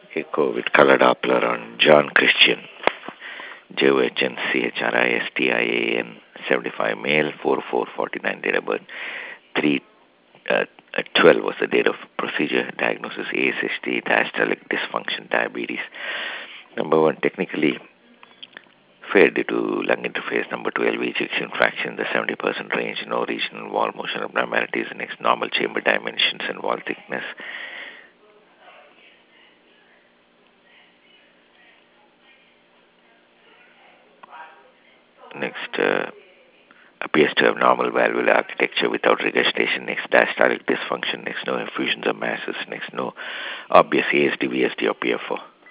Echo with color Doppler on John Christian. JOHNCHRISTIAN 75 male, 4449 date of birth. 3 12 was the date of procedure. Diagnosis ASHD, diastolic dysfunction, diabetes. Number 1, technically fair due to lung interface. Number 2, LV ejection fraction, the 70% range. No regional wall motion abnormalities. Next, normal chamber dimensions and wall thickness. Next, appears to have normal valvular architecture without regurgitation. Next, diastolic dysfunction. Next, no effusions or masses. Next, no obvious ASD, VSD, or PFO.